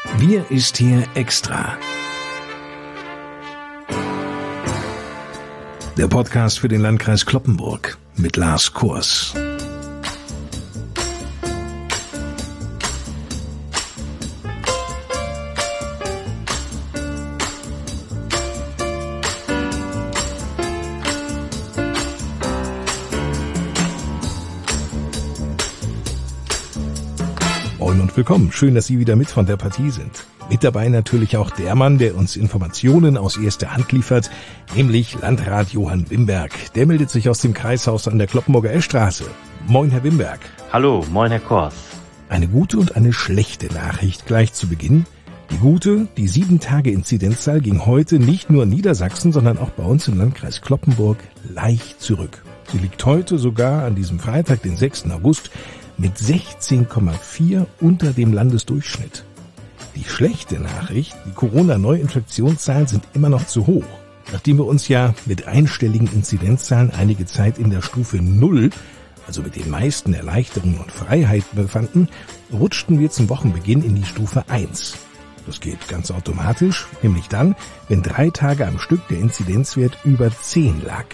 Wir ist hier extra. Der Podcast für den Landkreis Cloppenburg mit Lars Kurs. Moin und willkommen. Schön, dass Sie wieder mit von der Partie sind. Mit dabei natürlich auch der Mann, der uns Informationen aus erster Hand liefert, nämlich Landrat Johann Wimberg. Der meldet sich aus dem Kreishaus an der Cloppenburger Eschstraße. Moin, Herr Wimberg. Hallo, moin, Herr Kors. Eine gute und eine schlechte Nachricht gleich zu Beginn. Die gute, die 7-Tage-Inzidenzzahl ging heute nicht nur in Niedersachsen, sondern auch bei uns im Landkreis Cloppenburg leicht zurück. Sie liegt heute sogar an diesem Freitag, den 6. August, mit 16,4 unter dem Landesdurchschnitt. Die schlechte Nachricht, die Corona-Neuinfektionszahlen sind immer noch zu hoch. Nachdem wir uns ja mit einstelligen Inzidenzzahlen einige Zeit in der Stufe 0, also mit den meisten Erleichterungen und Freiheiten befanden, rutschten wir zum Wochenbeginn in die Stufe 1. Das geht ganz automatisch, nämlich dann, wenn 3 Tage am Stück der Inzidenzwert über 10 lag.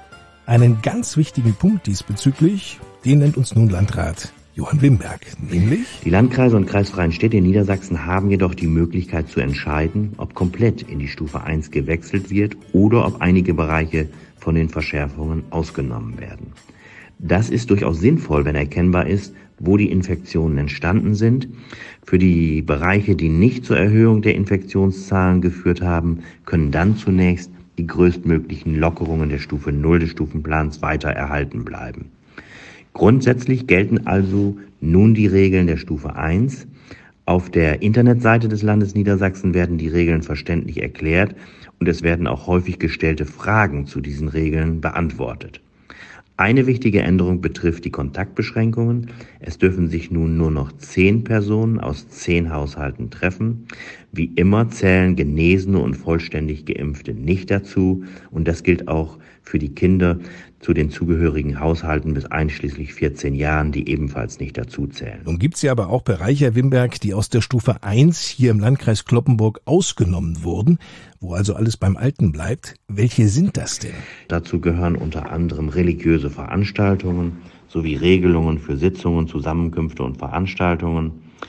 Einen ganz wichtigen Punkt diesbezüglich, den nennt uns nun Landrat Johann Wimberg, nämlich: Die Landkreise und kreisfreien Städte in Niedersachsen haben jedoch die Möglichkeit zu entscheiden, ob komplett in die Stufe 1 gewechselt wird oder ob einige Bereiche von den Verschärfungen ausgenommen werden. Das ist durchaus sinnvoll, wenn erkennbar ist, wo die Infektionen entstanden sind. Für die Bereiche, die nicht zur Erhöhung der Infektionszahlen geführt haben, können dann zunächst die größtmöglichen Lockerungen der Stufe 0 des Stufenplans weiter erhalten bleiben. Grundsätzlich gelten also nun die Regeln der Stufe 1. Auf der Internetseite des Landes Niedersachsen werden die Regeln verständlich erklärt und es werden auch häufig gestellte Fragen zu diesen Regeln beantwortet. Eine wichtige Änderung betrifft die Kontaktbeschränkungen. Es dürfen sich nun nur noch 10 Personen aus 10 Haushalten treffen. Wie immer zählen Genesene und vollständig Geimpfte nicht dazu. Und das gilt auch für die Kinder zu den zugehörigen Haushalten bis einschließlich 14 Jahren, die ebenfalls nicht dazu zählen. Nun gibt es ja aber auch Bereiche, Herr Wimberg, die aus der Stufe 1 hier im Landkreis Cloppenburg ausgenommen wurden, wo also alles beim Alten bleibt. Welche sind das denn? Dazu gehören unter anderem religiöse Veranstaltungen sowie Regelungen für Sitzungen, Zusammenkünfte und Veranstaltungen.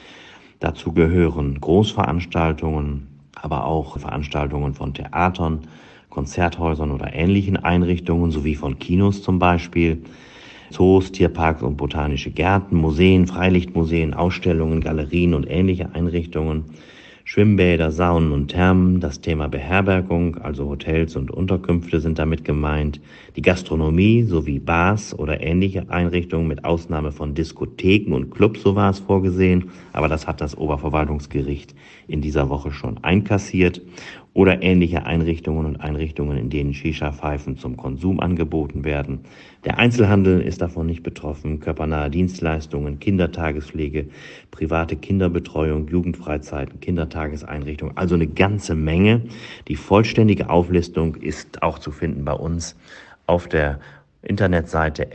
Dazu gehören Großveranstaltungen, aber auch Veranstaltungen von Theatern, Konzerthäusern oder ähnlichen Einrichtungen sowie von Kinos zum Beispiel, Zoos, Tierparks und botanische Gärten, Museen, Freilichtmuseen, Ausstellungen, Galerien und ähnliche Einrichtungen, Schwimmbäder, Saunen und Thermen, das Thema Beherbergung, also Hotels und Unterkünfte sind damit gemeint, die Gastronomie sowie Bars oder ähnliche Einrichtungen mit Ausnahme von Diskotheken und Clubs, so war es vorgesehen, aber das hat das Oberverwaltungsgericht in dieser Woche schon einkassiert, oder ähnliche Einrichtungen und Einrichtungen, in denen Shisha-Pfeifen zum Konsum angeboten werden. Der Einzelhandel ist davon nicht betroffen, körpernahe Dienstleistungen, Kindertagespflege, private Kinderbetreuung, Jugendfreizeiten, Kindertageseinrichtungen, also eine ganze Menge. Die vollständige Auflistung ist auch zu finden bei uns auf der Internetseite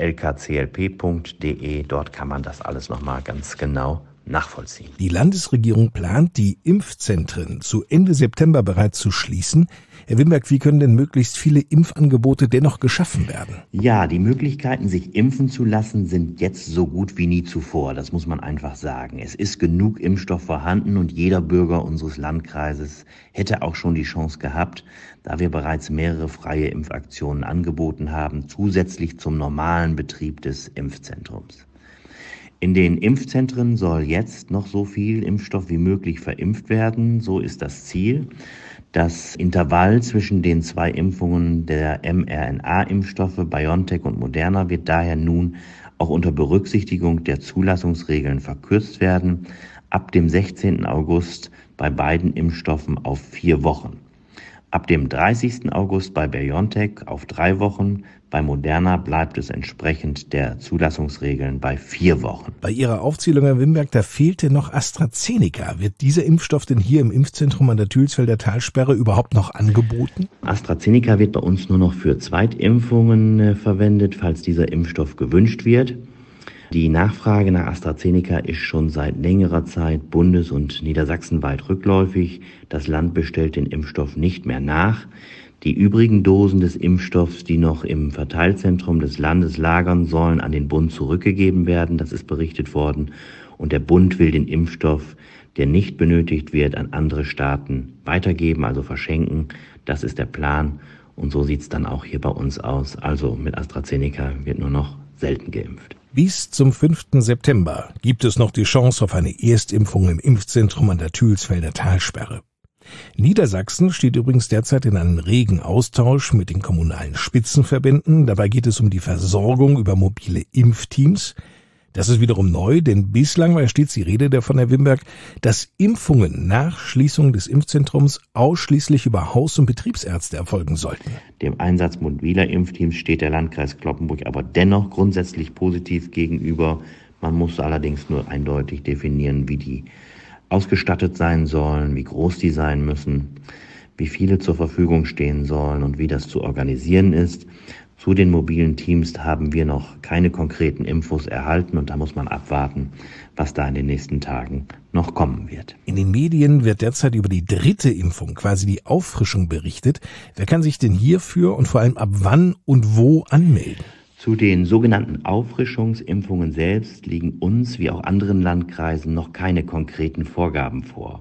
lkclp.de. Dort kann man das alles nochmal ganz genau nachvollziehen. Die Landesregierung plant, die Impfzentren zu Ende September bereits zu schließen. Herr Wimberg, wie können denn möglichst viele Impfangebote dennoch geschaffen werden? Ja, die Möglichkeiten, sich impfen zu lassen, sind jetzt so gut wie nie zuvor. Das muss man einfach sagen. Es ist genug Impfstoff vorhanden und jeder Bürger unseres Landkreises hätte auch schon die Chance gehabt, da wir bereits mehrere freie Impfaktionen angeboten haben, zusätzlich zum normalen Betrieb des Impfzentrums. In den Impfzentren soll jetzt noch so viel Impfstoff wie möglich verimpft werden. So ist das Ziel. Das Intervall zwischen den 2 Impfungen der mRNA-Impfstoffe BioNTech und Moderna wird daher nun auch unter Berücksichtigung der Zulassungsregeln verkürzt werden. Ab dem 16. August bei beiden Impfstoffen auf 4 Wochen. Ab dem 30. August bei BioNTech auf 3 Wochen, bei Moderna bleibt es entsprechend der Zulassungsregeln bei 4 Wochen. Bei Ihrer Aufzählung, Herr Wimberg, da fehlte noch AstraZeneca. Wird dieser Impfstoff denn hier im Impfzentrum an der Tülsfelder Talsperre überhaupt noch angeboten? AstraZeneca wird bei uns nur noch für Zweitimpfungen verwendet, falls dieser Impfstoff gewünscht wird. Die Nachfrage nach AstraZeneca ist schon seit längerer Zeit bundes- und niedersachsenweit rückläufig. Das Land bestellt den Impfstoff nicht mehr nach. Die übrigen Dosen des Impfstoffs, die noch im Verteilzentrum des Landes lagern, sollen an den Bund zurückgegeben werden. Das ist berichtet worden. Und der Bund will den Impfstoff, der nicht benötigt wird, an andere Staaten weitergeben, also verschenken. Das ist der Plan. Und so sieht es dann auch hier bei uns aus. Also mit AstraZeneca wird nur noch selten geimpft. Bis zum 5. September gibt es noch die Chance auf eine Erstimpfung im Impfzentrum an der Thülsfelder Talsperre. Niedersachsen steht übrigens derzeit in einem regen Austausch mit den kommunalen Spitzenverbänden. Dabei geht es um die Versorgung über mobile Impfteams. Das ist wiederum neu, denn bislang war stets die Rede von Herrn Wimberg, dass Impfungen nach Schließung des Impfzentrums ausschließlich über Haus- und Betriebsärzte erfolgen sollten. Dem Einsatz mobiler Impfteams steht der Landkreis Cloppenburg aber dennoch grundsätzlich positiv gegenüber. Man muss allerdings nur eindeutig definieren, wie die ausgestattet sein sollen, wie groß die sein müssen, wie viele zur Verfügung stehen sollen und wie das zu organisieren ist. Zu den mobilen Teams haben wir noch keine konkreten Infos erhalten und da muss man abwarten, was da in den nächsten Tagen noch kommen wird. In den Medien wird derzeit über die 3. Impfung, quasi die Auffrischung, berichtet. Wer kann sich denn hierfür und vor allem ab wann und wo anmelden? Zu den sogenannten Auffrischungsimpfungen selbst liegen uns, wie auch anderen Landkreisen, noch keine konkreten Vorgaben vor.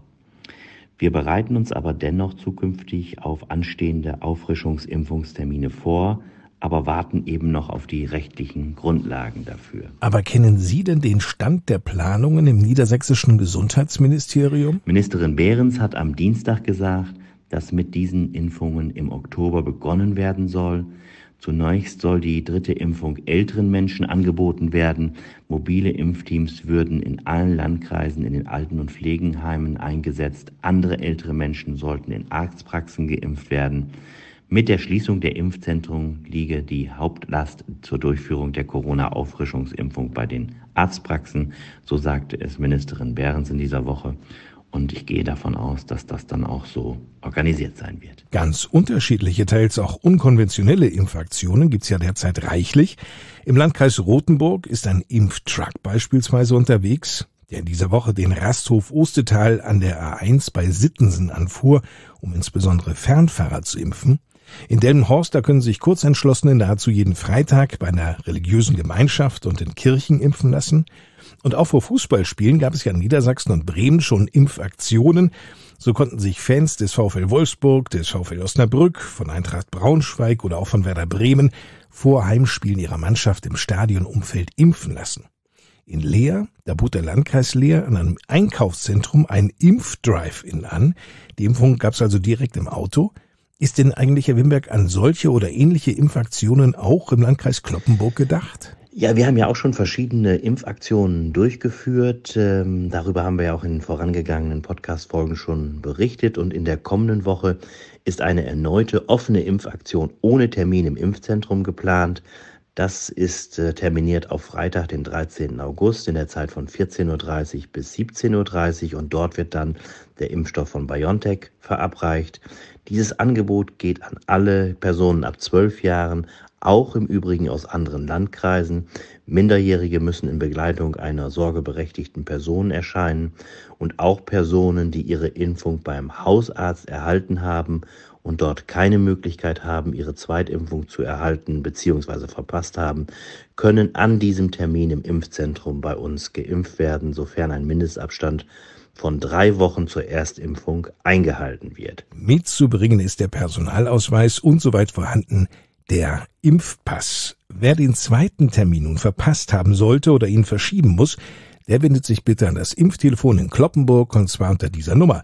Wir bereiten uns aber dennoch zukünftig auf anstehende Auffrischungsimpfungstermine vor, aber warten eben noch auf die rechtlichen Grundlagen dafür. Aber kennen Sie denn den Stand der Planungen im niedersächsischen Gesundheitsministerium? Ministerin Behrens hat am Dienstag gesagt, dass mit diesen Impfungen im Oktober begonnen werden soll. Zunächst soll die 3. Impfung älteren Menschen angeboten werden. Mobile Impfteams würden in allen Landkreisen in den Alten- und Pflegeheimen eingesetzt. Andere ältere Menschen sollten in Arztpraxen geimpft werden. Mit der Schließung der Impfzentren liege die Hauptlast zur Durchführung der Corona-Auffrischungsimpfung bei den Arztpraxen, so sagte es Ministerin Behrens in dieser Woche. Und ich gehe davon aus, dass das dann auch so organisiert sein wird. Ganz unterschiedliche, teils auch unkonventionelle Impfaktionen gibt's ja derzeit reichlich. Im Landkreis Rothenburg ist ein Impftruck beispielsweise unterwegs, der in dieser Woche den Rasthof Ostetal an der A1 bei Sittensen anfuhr, um insbesondere Fernfahrer zu impfen. In Delmenhorst, da können sich Kurzentschlossene nahezu jeden Freitag bei einer religiösen Gemeinschaft und in Kirchen impfen lassen. Und auch vor Fußballspielen gab es ja in Niedersachsen und Bremen schon Impfaktionen. So konnten sich Fans des VfL Wolfsburg, des VfL Osnabrück, von Eintracht Braunschweig oder auch von Werder Bremen vor Heimspielen ihrer Mannschaft im Stadionumfeld impfen lassen. In Leer, da bot der Landkreis Leer an einem Einkaufszentrum einen Impfdrive-In an. Die Impfung gab es also direkt im Auto. Ist denn eigentlich, Herr Wimberg, an solche oder ähnliche Impfaktionen auch im Landkreis Cloppenburg gedacht? Ja, wir haben ja auch schon verschiedene Impfaktionen durchgeführt. Darüber haben wir ja auch in vorangegangenen Podcast-Folgen schon berichtet. Und in der kommenden Woche ist eine erneute offene Impfaktion ohne Termin im Impfzentrum geplant. Das ist terminiert auf Freitag, den 13. August in der Zeit von 14.30 Uhr bis 17.30 Uhr und dort wird dann der Impfstoff von BioNTech verabreicht. Dieses Angebot geht an alle Personen ab 12 Jahren, auch im Übrigen aus anderen Landkreisen. Minderjährige müssen in Begleitung einer sorgeberechtigten Person erscheinen und auch Personen, die ihre Impfung beim Hausarzt erhalten haben und dort keine Möglichkeit haben, ihre Zweitimpfung zu erhalten bzw. verpasst haben, können an diesem Termin im Impfzentrum bei uns geimpft werden, sofern ein Mindestabstand von 3 Wochen zur Erstimpfung eingehalten wird. Mitzubringen ist der Personalausweis und soweit vorhanden der Impfpass. Wer den 2. Termin nun verpasst haben sollte oder ihn verschieben muss, der wendet sich bitte an das Impftelefon in Cloppenburg und zwar unter dieser Nummer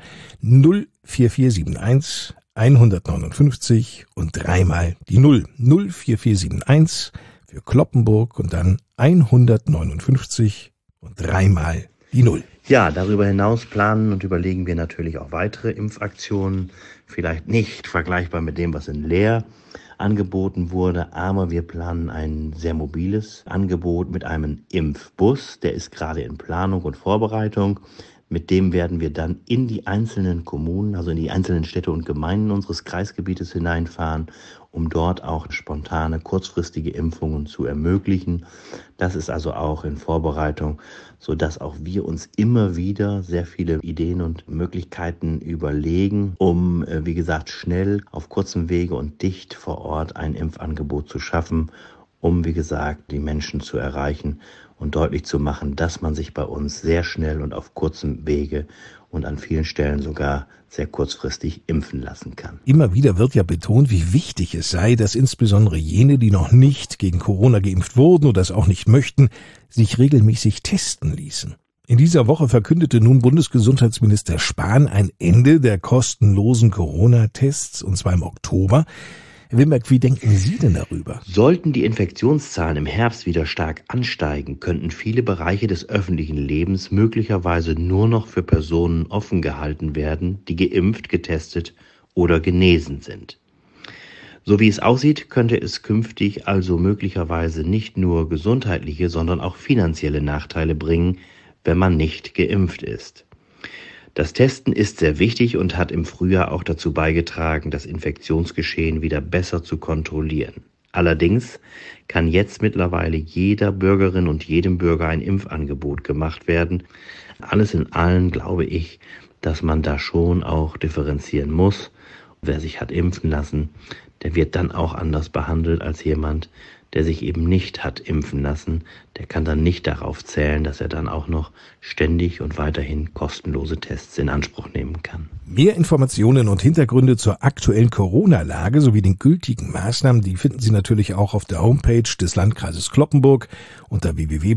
04471 159 und dreimal die 0. 04471 für Cloppenburg und dann 159 und dreimal die 0. Ja, darüber hinaus planen und überlegen wir natürlich auch weitere Impfaktionen. Vielleicht nicht vergleichbar mit dem, was in Leer angeboten wurde, aber wir planen ein sehr mobiles Angebot mit einem Impfbus. Der ist gerade in Planung und Vorbereitung Mit dem werden wir dann in die einzelnen Kommunen, also in die einzelnen Städte und Gemeinden unseres Kreisgebietes hineinfahren, um dort auch spontane, kurzfristige Impfungen zu ermöglichen. Das ist also auch in Vorbereitung, sodass auch wir uns immer wieder sehr viele Ideen und Möglichkeiten überlegen, um, wie gesagt, schnell auf kurzem Wege und dicht vor Ort ein Impfangebot zu schaffen, um, wie gesagt, die Menschen zu erreichen und deutlich zu machen, dass man sich bei uns sehr schnell und auf kurzem Wege und an vielen Stellen sogar sehr kurzfristig impfen lassen kann. Immer wieder wird ja betont, wie wichtig es sei, dass insbesondere jene, die noch nicht gegen Corona geimpft wurden oder es auch nicht möchten, sich regelmäßig testen ließen. In dieser Woche verkündete nun Bundesgesundheitsminister Spahn ein Ende der kostenlosen Corona-Tests, und zwar im Oktober. Herr Wimberg, wie denken Sie denn darüber? Sollten die Infektionszahlen im Herbst wieder stark ansteigen, könnten viele Bereiche des öffentlichen Lebens möglicherweise nur noch für Personen offen gehalten werden, die geimpft, getestet oder genesen sind. So wie es aussieht, könnte es künftig also möglicherweise nicht nur gesundheitliche, sondern auch finanzielle Nachteile bringen, wenn man nicht geimpft ist. Das Testen ist sehr wichtig und hat im Frühjahr auch dazu beigetragen, das Infektionsgeschehen wieder besser zu kontrollieren. Allerdings kann jetzt mittlerweile jeder Bürgerin und jedem Bürger ein Impfangebot gemacht werden. Alles in allem glaube ich, dass man da schon auch differenzieren muss. Wer sich hat impfen lassen, der wird dann auch anders behandelt als jemand, der sich eben nicht hat impfen lassen. Der kann dann nicht darauf zählen, dass er dann auch noch ständig und weiterhin kostenlose Tests in Anspruch nehmen kann. Mehr Informationen und Hintergründe zur aktuellen Corona-Lage sowie den gültigen Maßnahmen, die finden Sie natürlich auch auf der Homepage des Landkreises Cloppenburg unter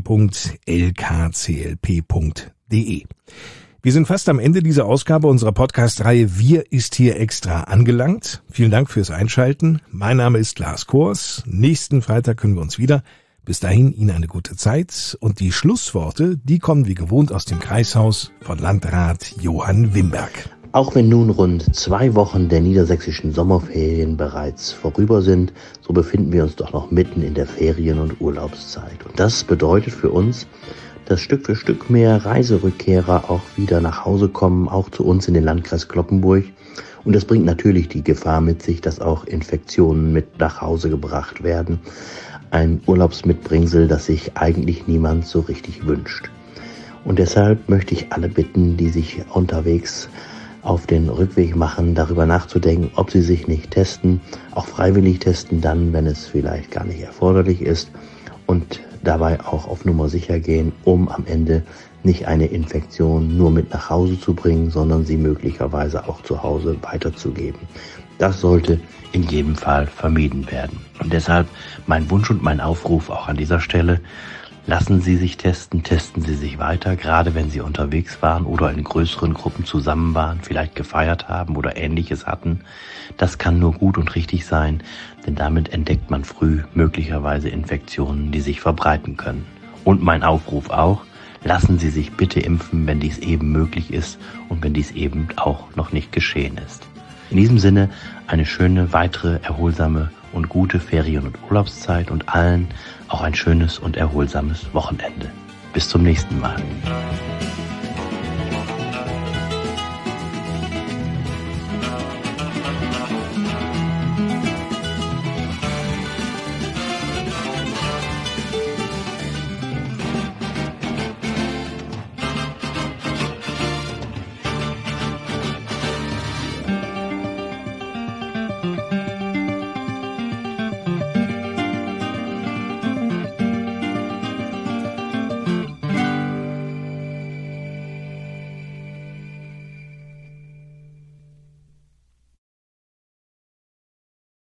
www.lkclp.de. Wir sind fast am Ende dieser Ausgabe unserer Podcast-Reihe Wir ist hier extra angelangt. Vielen Dank fürs Einschalten. Mein Name ist Lars Kors. Nächsten Freitag können wir uns wieder. Bis dahin Ihnen eine gute Zeit. Und die Schlussworte, die kommen wie gewohnt aus dem Kreishaus von Landrat Johann Wimberg. Auch wenn nun rund 2 Wochen der niedersächsischen Sommerferien bereits vorüber sind, so befinden wir uns doch noch mitten in der Ferien- und Urlaubszeit. Und das bedeutet für uns, dass Stück für Stück mehr Reiserückkehrer auch wieder nach Hause kommen, auch zu uns in den Landkreis Cloppenburg. Und das bringt natürlich die Gefahr mit sich, dass auch Infektionen mit nach Hause gebracht werden. Ein Urlaubsmitbringsel, das sich eigentlich niemand so richtig wünscht. Und deshalb möchte ich alle bitten, die sich unterwegs auf den Rückweg machen, darüber nachzudenken, ob sie sich nicht testen, auch freiwillig testen dann, wenn es vielleicht gar nicht erforderlich ist, und dabei auch auf Nummer sicher gehen, um am Ende nicht eine Infektion nur mit nach Hause zu bringen, sondern sie möglicherweise auch zu Hause weiterzugeben. Das sollte in jedem Fall vermieden werden. Und deshalb mein Wunsch und mein Aufruf auch an dieser Stelle: Lassen Sie sich testen, testen Sie sich weiter, gerade wenn Sie unterwegs waren oder in größeren Gruppen zusammen waren, vielleicht gefeiert haben oder Ähnliches hatten. Das kann nur gut und richtig sein, denn damit entdeckt man früh möglicherweise Infektionen, die sich verbreiten können. Und mein Aufruf auch: Lassen Sie sich bitte impfen, wenn dies eben möglich ist und wenn dies eben auch noch nicht geschehen ist. In diesem Sinne eine schöne, weitere, erholsame und gute Ferien- und Urlaubszeit und allen auch ein schönes und erholsames Wochenende. Bis zum nächsten Mal.